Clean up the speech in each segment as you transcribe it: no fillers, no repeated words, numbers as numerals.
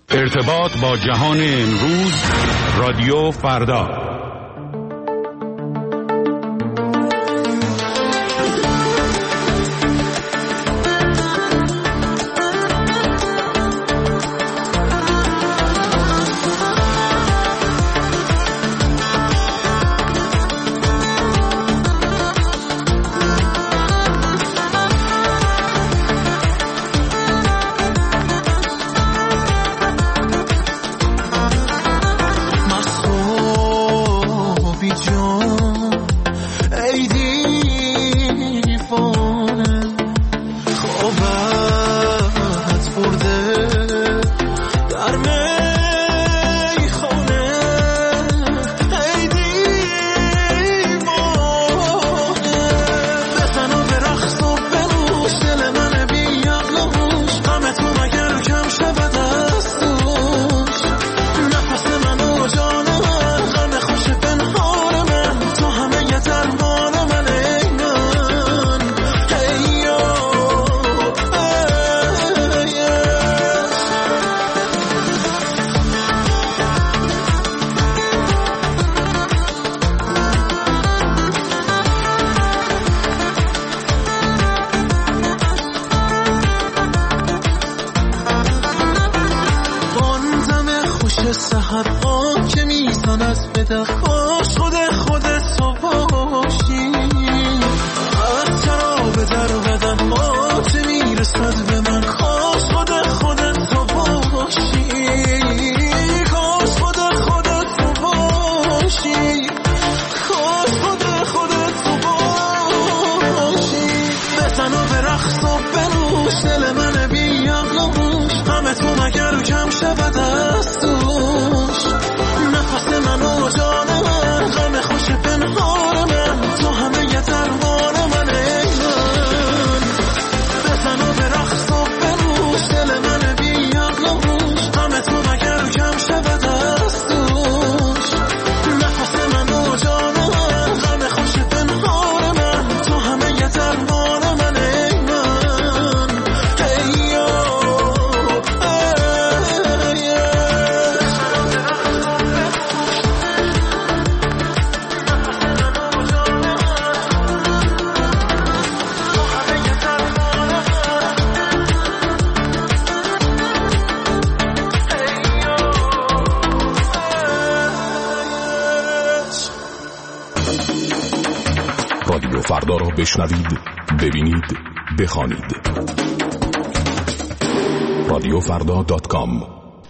ارتباط با جهان امروز، رادیو فردا. رادیو فردا را بشنوید، ببینید، بخوانید. رادیوفردا.com.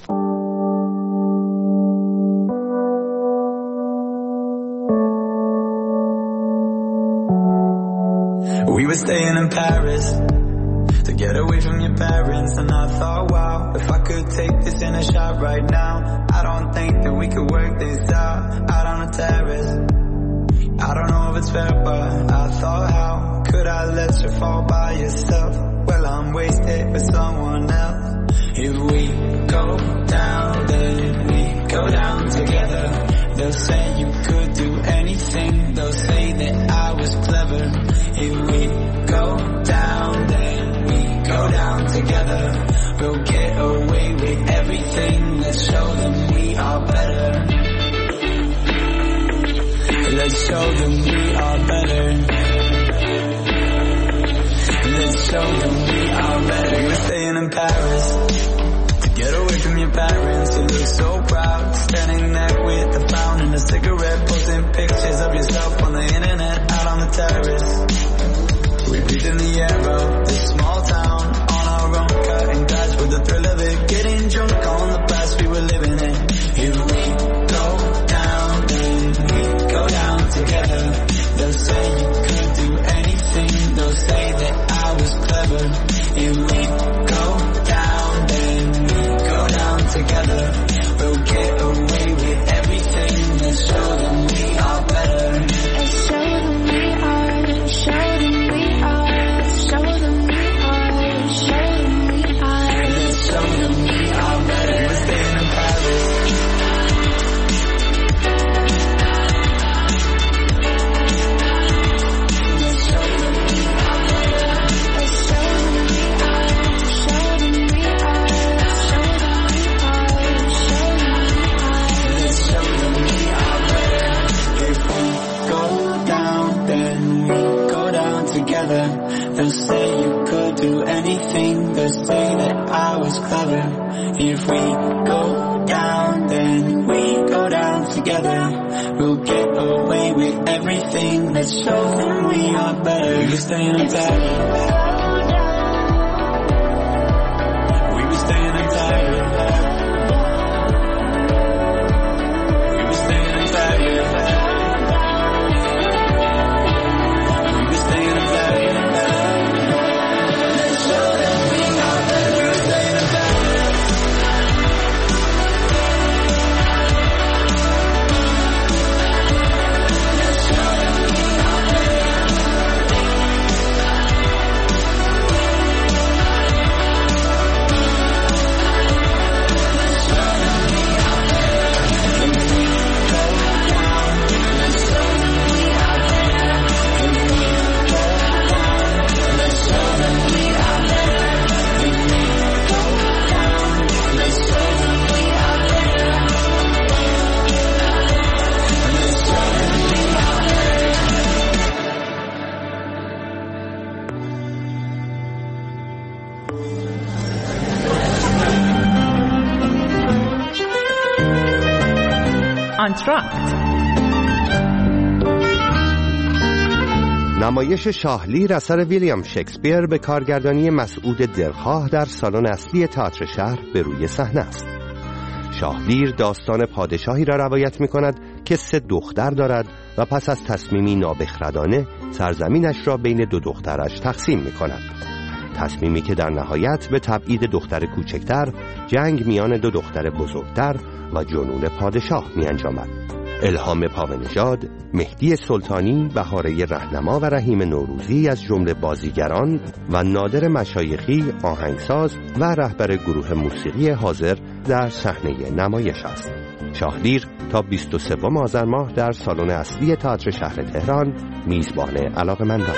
We were staying in Paris to get away from your parents, and I thought, wow, if I could take this in a shot right now, I don't think that we could work this out on a terrace. I don't know if it's fair, but I thought, how could I let you fall by yourself? Well, I'm wasted with someone else. If we go down, then we go down together. They'll say you could do anything. They'll say that I was clever. If we go down, then we go down together. We'll get away with everything. Let's show them we are better. Let's show them we are better. Let's show them we are better. We were staying in Paris to get away from your parents. You look so proud, standing there with a fountain and a cigarette, posting pictures of yourself on the internet, out on the terrace. We breathe in the air of this small town on our own, cutting glass with the thrill of it, getting drunk on the past we were living in. If we go down, then we go down together. They'll say you could do anything. They'll say that I was clever. was clever. If we go down, then we go down together. We'll get away with everything. Let's show them we are better. We were staying in Paris. We were staying in Paris. We were staying in Paris. We were staying in Paris. Let's show them we are better. We were staying in Paris. Let's show them we are better. Let's show them we are better. When we go down, let's show them we are better. When we go down, let's show them we are better. When we go down, let's show them we are better. Let's show them we are better. آنتراکت نمایش شاهلیر اثر ویلیام شکسپیر به کارگردانی مسعود دلخواه در سالن اصلی تئاتر شهر به روی صحنه است. شاهلیر داستان پادشاهی را روایت می کند که 3 دختر دارد و پس از تصمیمی نابخردانه سرزمینش را بین 2 دخترش تقسیم می کند. تصمیمی که در نهایت به تبعید دختر کوچکتر، جنگ میان 2 دختر بزرگتر و جنون پادشاه می انجامد. الهام پاونژاد، مهدی سلطانی، بهاره رهنما و رحیم نوروزی از جمله بازیگران و نادر مشایخی آهنگساز و رهبر گروه موسیقی حاضر در صحنه نمایش است. شاهلیر تا 23 آذر ماه در سالن اصلی تئاتر شهر تهران میزبان علاقه‌مندان.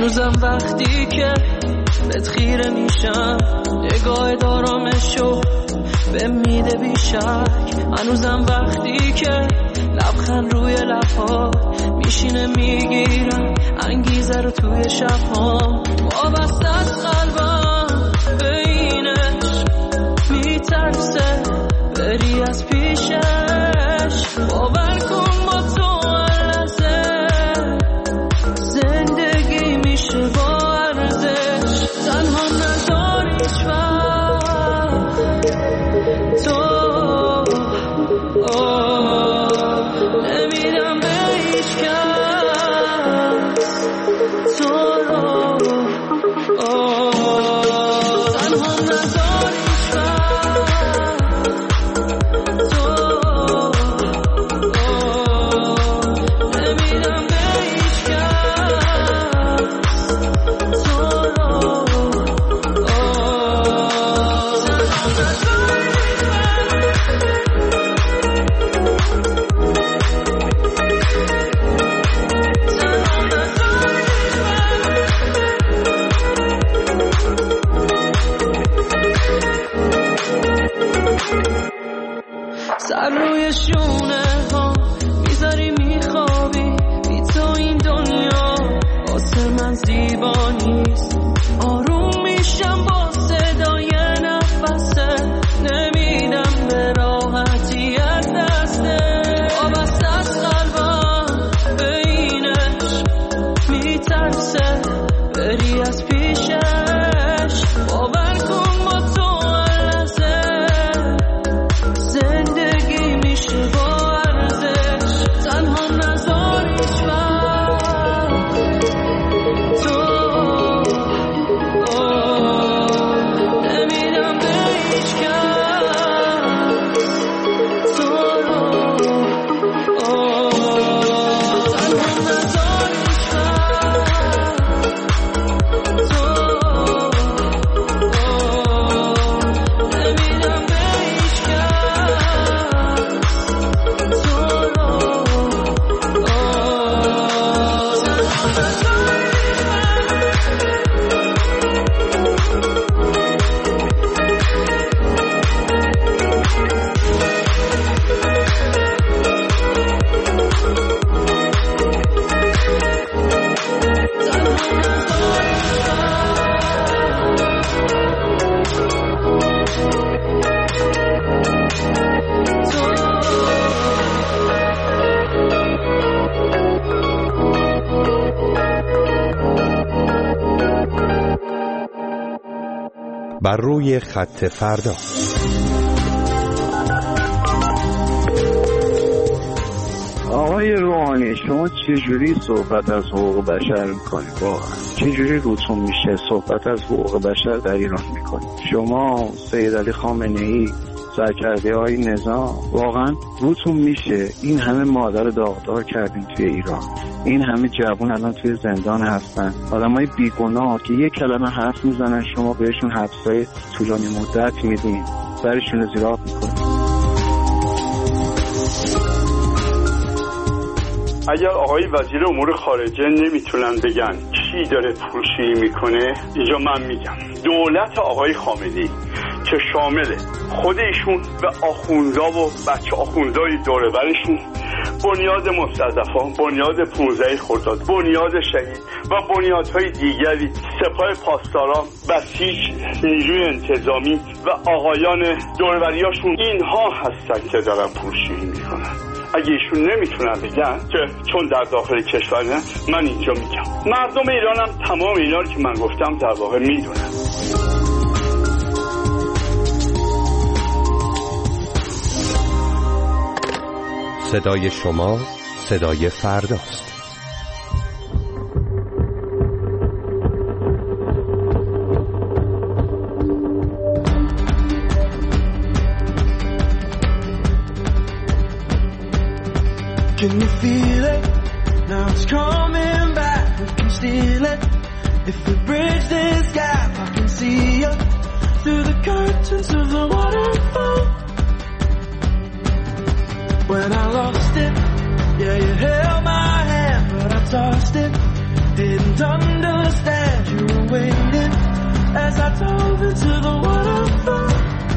هنوزم وقتی که بهت خیره میشم نگاه دارامشو به میده بیشک. هنوزم وقتی که لبخند روی لبها میشینه میگیرم انگیزه رو توی شبها. وابسته از قلبم به اینش میترسه بری از پیشش. باور کن با تو لحظه زندگی میشه با ارزش. تنها نذار هیچ وقت تو نمیدم به هیچ کس تو رو. تنها نذار هیچ وقت تو نمیدم به هیچ کس تو رو. سر روی شونه ها میذاری میخوابی بی تو این دنیا واسه من زیبا نیست. آروم میشم با صدای نفسه نمیدم به راحتی از دسته. وابسته از قلبم به اینش میترسه بری از پیشش. باور کن با تو لحظه زندگی میشه با ارزش. تنها نذار هیچ وقت تو نمیدم به هیچ کس تو رو. تنها نذار هیچ وقت تو نمیدم به هیچ کس تو رو. بر روی خط فردا. آقای روحانی شما چجوری صحبت از حقوق بشر میکنید؟ واقعا چجوری روتون میشه صحبت از حقوق بشر در ایران میکنید؟ شما سید علی خامنه‌ای سرکرده های نظام واقعا روتون میشه این همه مادر داغدار کردین توی ایران، این همه جوان الان توی زندان هستن، آدمای بیگناه که یک کلمه حرف میزنن شما بهشون حبسای طولانی مدت میدین، سرشون رو زیر آب میکنید. اگر آقای وزیر امور خارجه نمیتونن بگن کی داره پولشویی میکنه، اینجا من میگم دولت آقای خامنه‌ای که شامل خود ایشون و آخوندا و بچه آخوندای دوره برشون، بنیاد مستضعفان، بنیاد 15 خرداد، بنیاد شهید و بنیادهای دیگری، سپاه پاسداران، بسیج، نیروی انتظامی و آقایان دوربریاشون، اینها هستن که دارن پولشویی میکنن. اگه ایشون نمیتونن بگن که چون در داخل کشورن، من اینجا میگم مردم ایرانم تمام اینا رو که من گفتم در واقع میدونن. صدای شما صدای فرداست. Can you feel it? Now it's coming back. We can steal it. If we bridge this gap, I can see you through the curtains of the waterfall. When I lost it, yeah, you held my hand, but I tossed it didn't understand you were waiting as I dove into the waterfall.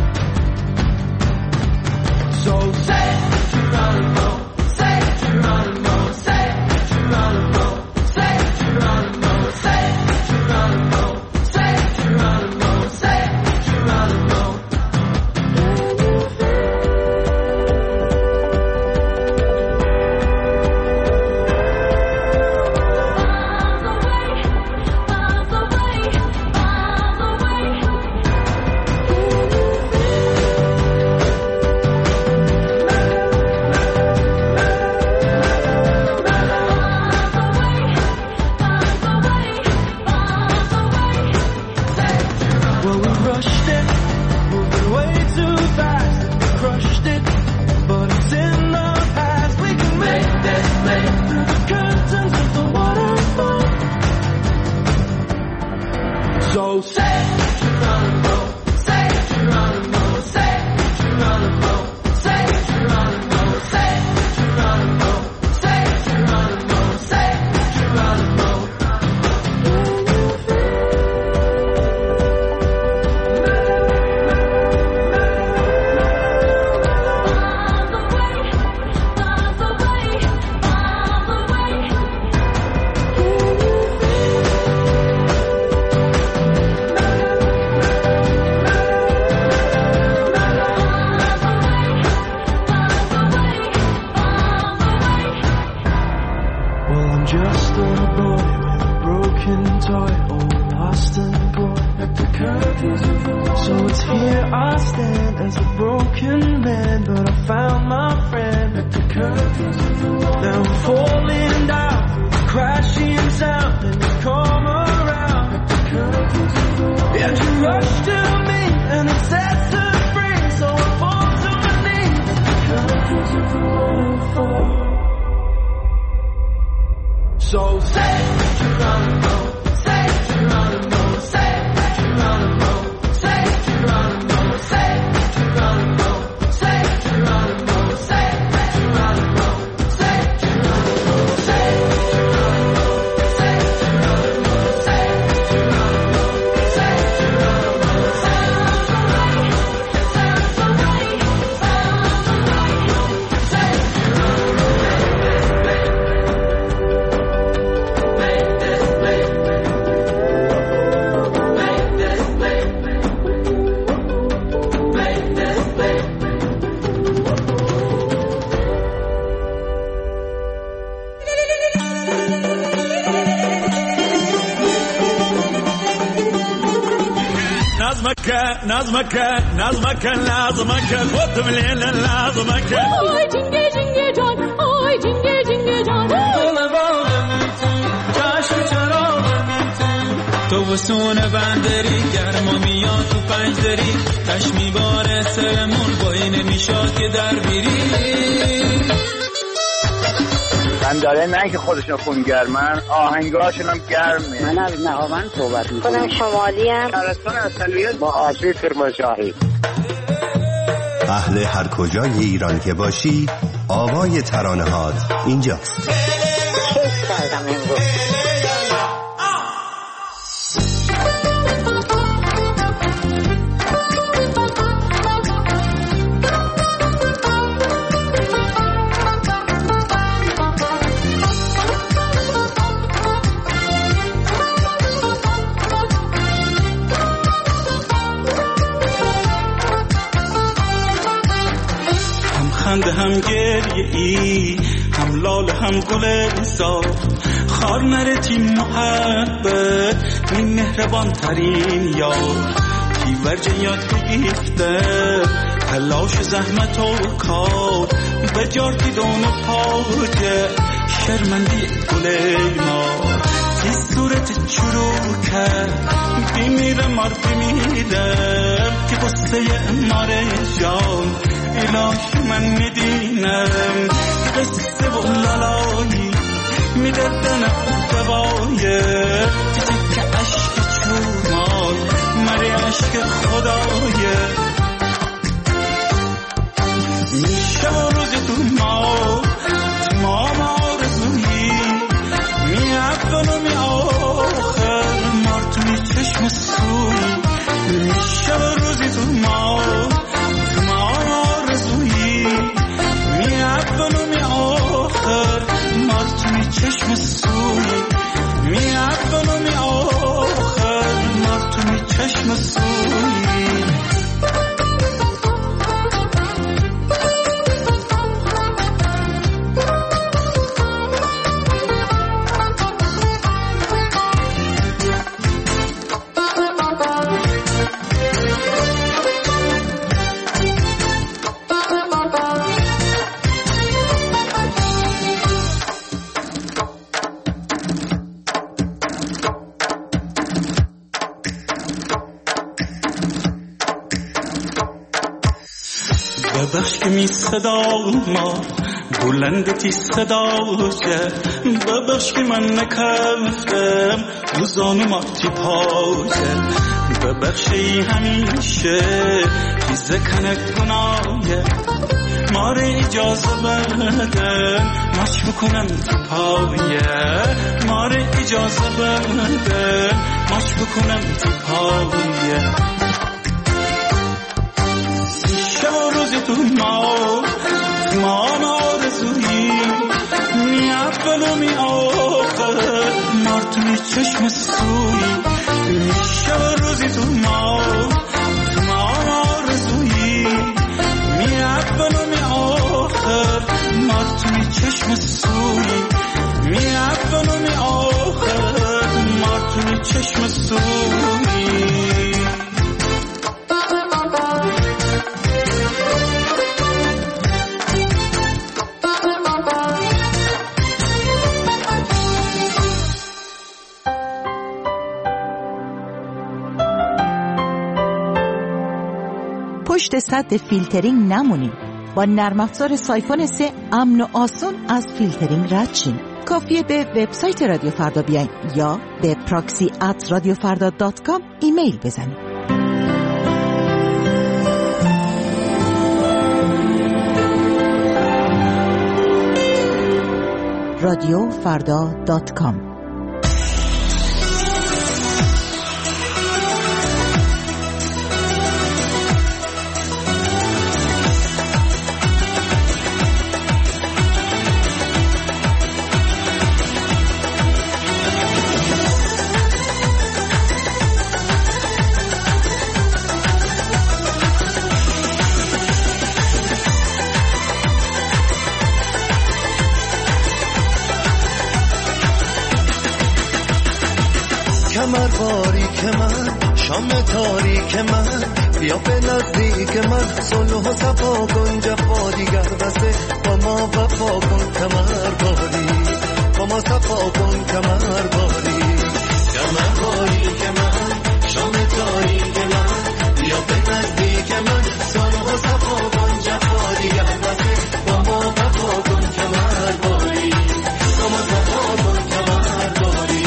So say Geronimo, say Geronimo, say Geronimo, say Geronimo, say Geronimo, say Geronimo, say Geronimo. نظمك خود مليل لازمك آی جنگه جنگه جان آی جنگه جنگه جان دل باغم چشم چراغم تو وسون بندری گرما میاد تو پنجدری تشمی بار سرمون بایی نمیشاد که در بیری من داره نه که خودشون خونگرمن آهنگاشون هم گرمه. من از نهاوند صحبت میکنم. خودم شمالی ام. شهرستان اصلیت با آسیب کرمانشاهی. اهل هر کجای ایران که باشی آوای ترانه‌هات اینجاست. کیف کردم امروز. هم گریه ای هم لال هم گل صاف خار نرتی محبت این مهربان ترین یار کی ورجه یاد بگیفته تلاش زحمت و کار به جارتی دون پاجه شرمندی گل ما تی صورت چروکه بیمیره مار بیمیرم که قصه ماره جان الهی من میدینم قصه و لالایی میدردن دوایه تیک عشق چومان مری عشق خدایه میشه و روز تو ما آرزویی می افغان و می چشم سوی ببخش که می صدا ما بلندتی صدا که ببخش که من نکفتم روزانو ماتی پاشه ببخشی همیشه چیز کنک گناهه ماره اجازه بده ماچ بکنم تو پایه ماره اجازه بده ماچ بکنم تو پایه روزی تو ما آرزویی می اول و می آخر مار توی چشم سوی میشه روزی تو ما آرزویی می اول و می آخر مار توی چشم سوی می اول و می آخر مار توی چشم سوی پشت سد فیلترینگ نمونین. با نرم افزار سایفون 3 امن و آسون از فیلترینگ رد شین. کافیه به وبسایت رادیو فردا بیاین یا به proxy@radiofarda.com ایمیل بزنید. radiofarda.com کمر باریک من شام تاریک من بیا به نزدیک من صلح و صفا کن جفا دیگر بسه با ما وفا کن کمر باری با ما صفا کن کمر باری کمر باریک من شام تاریک من بیا به نزدیک من صلح و صفا کن جفا دیگر بسه با ما وفا کن کمر باری با ما صفا کن کمر باری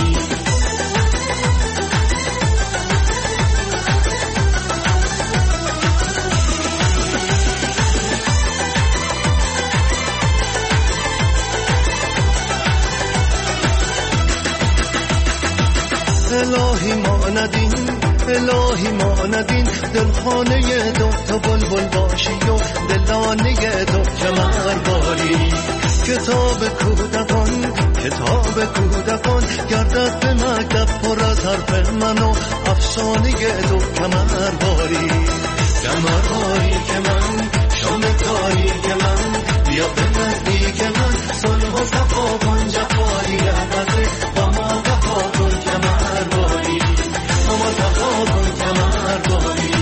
الهی ما ندین دلخانه تو بلبل باشی و دلانه تو کمر باری کتاب کودکان گردد به مکتب پر از حرف من و افسانه تو کمر باری که من شام تاریک من بیا به نزدیک من صلح و صفا کن جفا دیگر بسه با ما وفا کن کمر باری با ما صفا کن کمر باری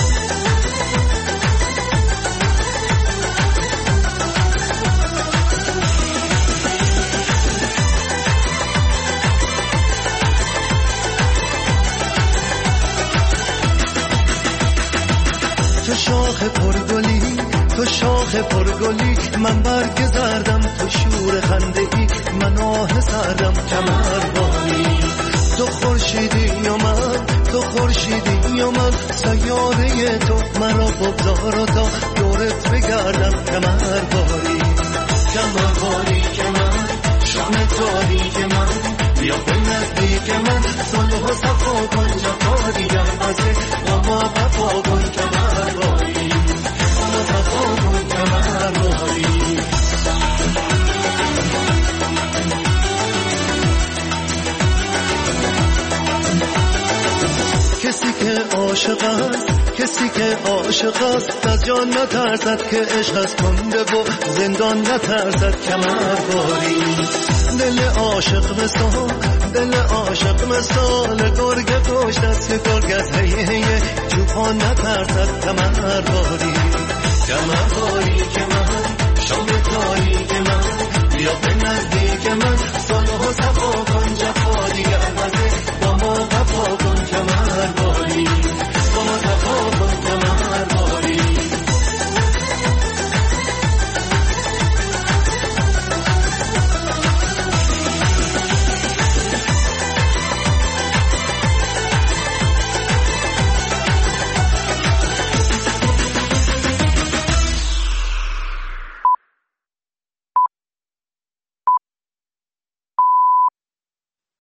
تو شاخ پرگلی من برگ زردم تو شور خنده ای من آه سردم کمر باری تو خورشیدی و من سیاره تو مرا بگذار و تا دورت بگردم کمر باری که من شام تاریک من بیا به نزدیک من صلح و صفا کن جفا دیگر بسه با ما وفا کن کمر باری با ما صفا کن کمر باری کسی که عاشق است کسی که عاشق است از جان نترسد که عشق از کنده و زندان نترسد کمرباری دل عاشق مثال گرگ گوشت است که گرگ از هیه چوپان نترسد کمرباری که من شام تاریک من بیا به نزدیک من